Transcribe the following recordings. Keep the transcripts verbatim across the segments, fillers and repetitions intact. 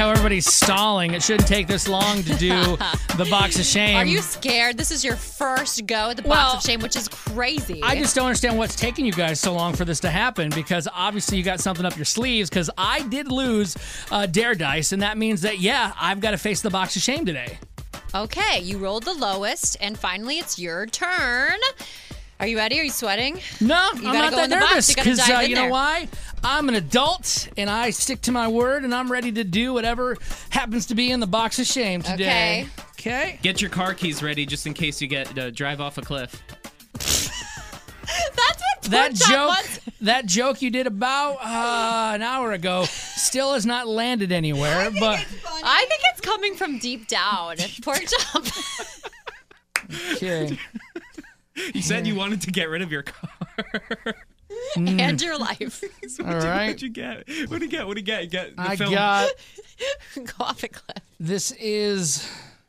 how everybody's stalling. It shouldn't take this long to do the box of shame. Are you scared? This is your first go at the box Well, of shame, which is crazy. I just don't understand what's taking you guys so long for this to happen, because obviously you got something up your sleeves, because I did lose uh, Dare Dice, and that means that, yeah, I've got to face the box of shame today. Okay, you rolled the lowest, and finally it's your turn. Are you ready? Are you sweating? No, You I'm gotta not go that in the box. nervous, You gotta because dive uh, in you know there. why? I'm an adult, and I stick to my word, and I'm ready to do whatever happens to be in the box of shame today. Okay. Get your car keys ready just in case you get uh, drive off a cliff. That's what That Pork Chop joke, wants. that joke you did about uh, an hour ago still has not landed anywhere, but I think it's coming from deep down. Pork Chop. okay. You said you wanted to get rid of your car. And your life. So All what'd you- right. What'd you get? What'd you get? What'd you get? You get the I film. got Go off a cliff. this is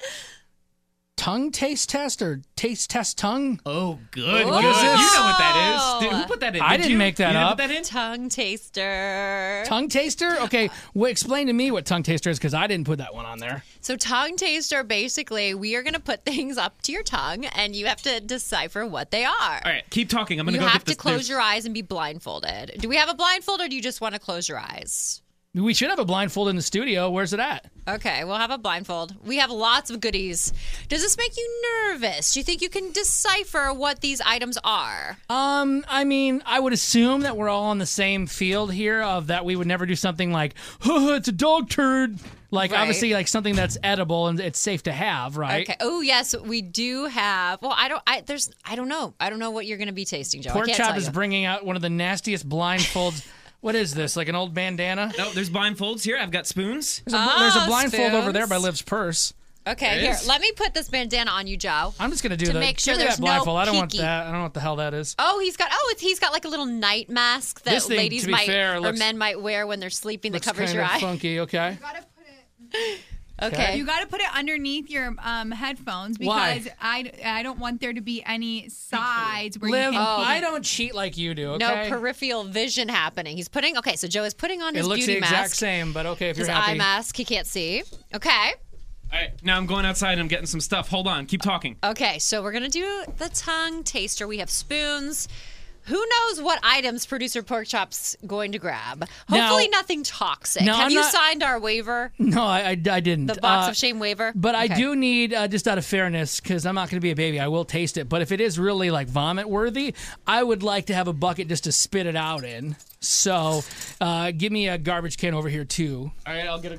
tongue taste test or taste test tongue. Oh, good. What good. is this? You know what that is. Did, who put that in? I Did didn't you? make that you didn't up. Put that in? Tongue taster. Tongue taster? Okay, well, explain to me what tongue taster is, because I didn't put that one on there. So tongue taster, basically, we are going to put things up to your tongue, and you have to decipher what they are. All right, keep talking. I'm gonna You go have get to this. close there's- your eyes and be blindfolded. Do we have a blindfold, or do you just want to close your eyes? We should have a blindfold in the studio. Where's it at? Okay, we'll have a blindfold. We have lots of goodies. Does this make you nervous? Do you think you can decipher what these items are? Um, I mean, I would assume that we're all on the same field here, of that we would never do something like, oh, it's a dog turd. Like, Right. obviously, like something that's edible and it's safe to have, right? Okay. Oh yes, we do have. Well, I don't. I there's. I don't know. I don't know what you're going to be tasting, Joe. I Pork can't Chop tell is you. bringing out one of the nastiest blindfolds. What is this? Like an old bandana? No, there's blindfolds here. I've got spoons. There's a, there's a Oh, blindfold over there spoons. by Liv's purse. Okay, There here. is? Let me put this bandana on you, Joe. I'm just gonna do To the make sure give me there's that no blindfold. I don't want peeky. that. I don't know what the hell that is. Oh, he's got. Oh, it's, he's got like a little night mask that This thing, ladies to be might fair, or looks- men might wear when they're sleeping. That Looks covers kind your of eye. funky. Okay. You gotta put it. Okay. You gotta put it underneath your um, headphones Why? because I, I don't want there to be any sides where Liv, you can. I don't cheat like you do. No Okay. peripheral vision happening. He's putting. Okay, so Joe is putting on It his looks the beauty exact mask. same, but okay if you're His happy. eye mask. He can't see. Okay. All right, now I'm going outside and I'm getting some stuff. Hold on, keep talking. Okay, so we're going to do the tongue taster. We have spoons. Who knows what items producer Pork Chop's going to grab? Hopefully Now- nothing toxic. now Have I'm you not- signed our waiver? No, I, I, I didn't. The box Uh, of shame waiver? But I Okay. do need, uh, just out of fairness, because I'm not going to be a baby, I will taste it. But if it is really like vomit worthy, I would like to have a bucket just to spit it out in. So uh, give me a garbage can over here, too. All right, I'll get a.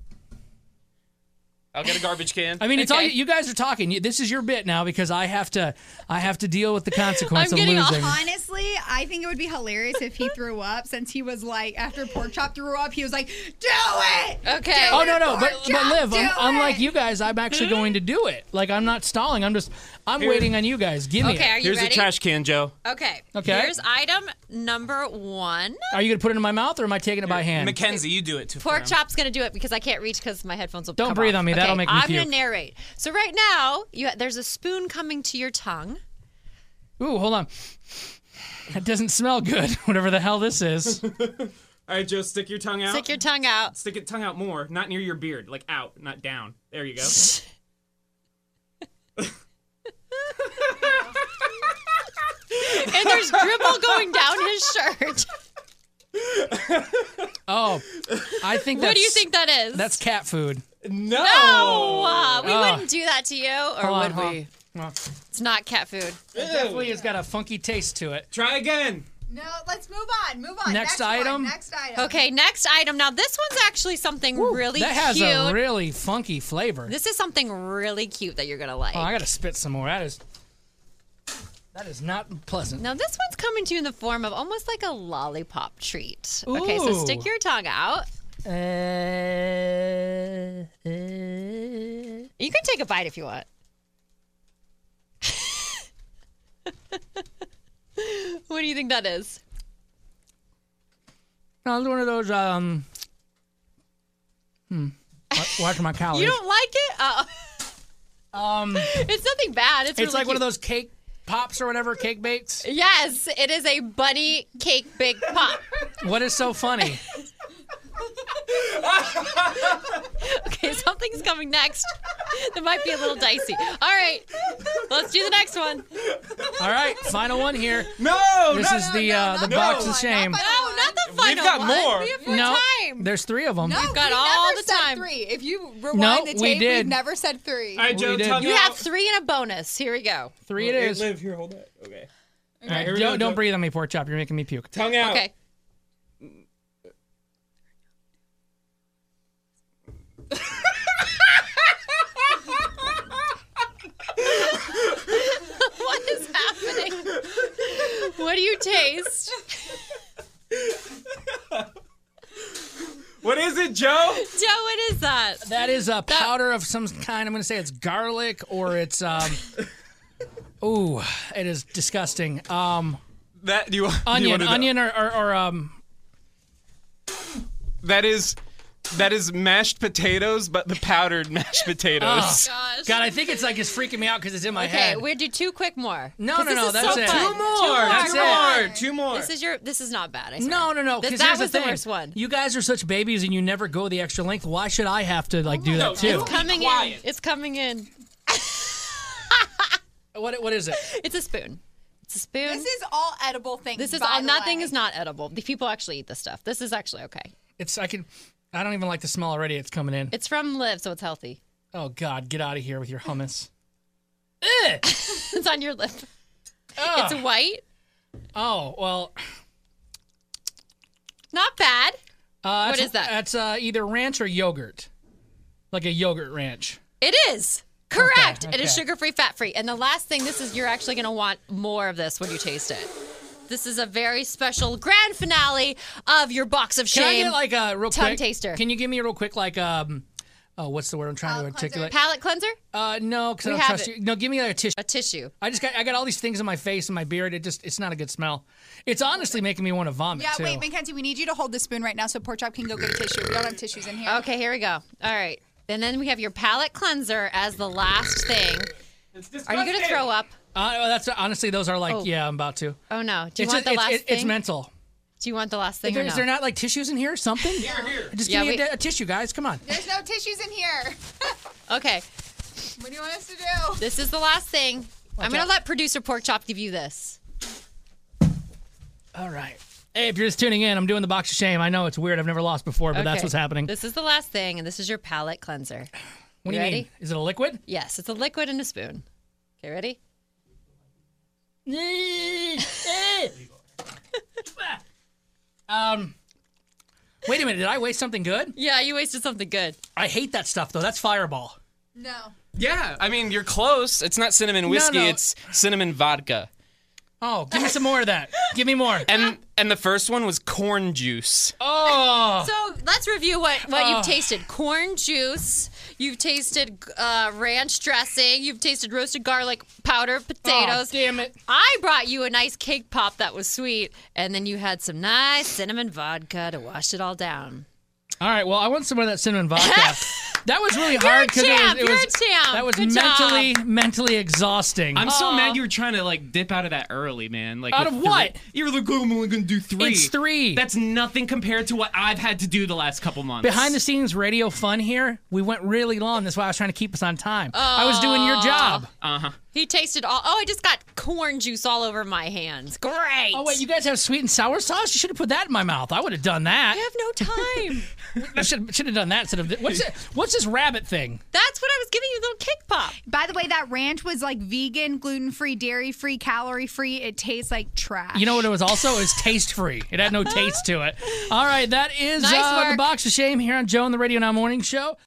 I'll get a garbage can. I mean, it's all Okay. you, you guys are talking. You- This is your bit now, because I have to, I have to deal with the consequence I'm of getting all losing. Honestly, I think it would be hilarious if he threw up, since he was like, after Pork Chop threw up, he was like, "Do it!" Okay. Do Oh it, no no! But Pork but Chop, Liv, do I'm, unlike it!" you guys, I'm actually going to do it. Like I'm not stalling. I'm just I'm Here. waiting on you guys. Give me Okay, it. are you Here's ready? a trash can, Joe. Okay. Okay. Here's item number one. Are you gonna put it in my mouth or am I taking it by hand? Mackenzie, you do it too. Pork Chop's going to do it because I can't reach because my headphones will Don't come breathe off. on me. Okay, That'll make me I'm puke. going to narrate. So right now, you there's a spoon coming to your tongue. Ooh, hold on. That doesn't smell good. Whatever the hell this is. All right, Joe, stick your tongue out. Stick your tongue out. Stick your tongue out more, not near your beard, like out, not down. There you go. And there's dribble going down his shirt. Oh, I think that's. What do you think that is? That's cat food. No. No, uh, we Oh. wouldn't do that to you, or Hold on, would hold we? on. Well, It's not cat food. it definitely has got a funky taste to it. Try again. No, let's move on. Move on. Next one, item? Next item. Okay, next item. Now this one's actually something really That has cute. a really funky flavor. This is something really cute that you're gonna like. Oh, I gotta spit some more. That is. That is not pleasant. Now this one's coming to you in the form of almost like a lollipop treat. Okay, so Ooh. stick your tongue out. Uh, uh, You can take a bite if you want. What do you think that is? no, it's one of those. Um. Hmm. Wa- Watch my calories. You don't like it? Oh. Um. It's nothing bad. It's, It's really like one of cute. those cake pops or whatever, cake bakes. Yes, it is a bunny cake bake pop. What is so funny? Okay, something's coming next. That might be a little dicey. All right, let's do the next one. All right, final one here. No, This no, is no, the no, uh, the no. box No, of shame. not No, not the final We've got one. more. We have more No, time. there's three of them. No, We've got we all never the said time. three. If you rewind No, the we tape, did. we've never said three. All right, Joe, We did. tongue You out. have three and a bonus. Here we go. Three it Hey, is. Liv, here, hold that. Okay. All right, here we don't, go, don't Joe. breathe on me, pork chop. You're making me puke. Tongue out. Okay. What is happening? What do you taste? What is it, Joe? Joe, what is that? That is a powder of some kind. I'm going to say it's garlic or it's um. Ooh, it is disgusting. Um, That do you, do you onion, wanna know? onion, or, or, or um. That is that is mashed potatoes, but the powdered mashed potatoes. Oh, Gosh. God, I think it's like it's freaking me out because it's in my Okay, head. we'll do two quick more. No, 'Cause no, this no, is that's so it. fun. Two more. Two more. That's two it. more. Two more. This is your. This is not bad. I swear. No, no, no. This, Because that here's was the the thing. worst one. You guys are such babies, and you never go the extra length. Why should I have to like do No, that too? you- It's coming in. quiet. It's coming in. What? What is it? It's a spoon. It's a spoon. This is all edible things. This is by all. the Nothing way. is not edible. The people actually eat this stuff. This is actually okay. It's I can. I don't even like the smell already. It's coming in. It's from Liv, so it's healthy. Oh God, get out of here with your hummus. Ugh. It's on your lip. Ugh. It's white. Oh well. Not bad. Uh, What that's- is that? That's uh, either ranch or yogurt, like a yogurt ranch. It is. Correct. Okay, It is okay. sugar-free, fat-free. And the last thing, this is, you're actually going to want more of this when you taste it. This is a very special grand finale of your box of Can I shame. get like a real tongue quick taster. Can you give me a real quick like um, oh what's the word I'm trying to Palate cleanser. articulate? Palate cleanser? Uh, no, because I We don't have trust it. you. No, give me like a tissue. A tissue. I just got I got all these things in my face and my beard. It just it's not a good smell. It's honestly making me want to vomit Yeah, too. wait, Mackenzie, we need you to hold the spoon right now so Pork Chop can go get a tissue. We don't have tissues in here. Okay, here we go. All right. And then we have your palate cleanser as the last thing. It's Are you going to throw up? Uh, well, that's honestly those are like Oh. yeah I'm about to. Oh, no. Do you It's want a- the it's, last it- thing? it's mental. Do you want the last thing Is there, or is no? there not like tissues in here or something? Here, here. Just Yeah, give me we- a, a tissue, guys. Come on. There's no tissues in here. Okay. What do you want us to do? This is the last thing. I'm going to out. let producer Pork Chop give you this. All right. Hey, if you're just tuning in, I'm doing the box of shame. I know it's weird. I've never lost before, but that's Okay. what's happening. This is the last thing, and this is your palate cleanser. what do you you ready? mean? Is it a liquid? Yes, it's a liquid and a spoon. Okay, ready? um. Wait a minute. Did I waste something good? Yeah, you wasted something good. I hate that stuff though. That's Fireball. No. Yeah, I mean you're close. It's not cinnamon whiskey. no. It's cinnamon vodka. Oh, give me some more of that. Give me more. And and the first one was corn juice. Oh. So let's review what, what Oh. you've tasted. Corn juice. You've tasted uh, ranch dressing. You've tasted roasted garlic powder, potatoes. Oh, damn it. I brought you a nice cake pop that was sweet, and then you had some nice cinnamon vodka to wash it all down. All right. Well, I want some of that cinnamon vodka. That was really hard because it was, champ. it You're was a champ. that was Good mentally mentally exhausting. I'm so Aw. mad you were trying to like dip out of that early, man. Like Out with of three- what? You were like, oh, I'm only gonna do three. It's three. That's nothing compared to what I've had to do the last couple months. Behind the scenes radio fun here. We went really long. That's why I was trying to keep us on time. I was doing your job. Uh huh. He tasted all. Oh, I just got corn juice all over my hands. Great. Oh wait, you guys have sweet and sour sauce? You should have put that in my mouth. I would have done that. I have no time. I should should have done that instead of what's it, what's this rabbit thing? That's what I was giving you, little cake pop. By the way, that ranch was like vegan, gluten free, dairy free, calorie free. It tastes like trash. You know what it was also? It was taste free. It had no taste to it. All right, that is Nice uh, the work. box of shame here on Joe and the Radio Now Morning Show.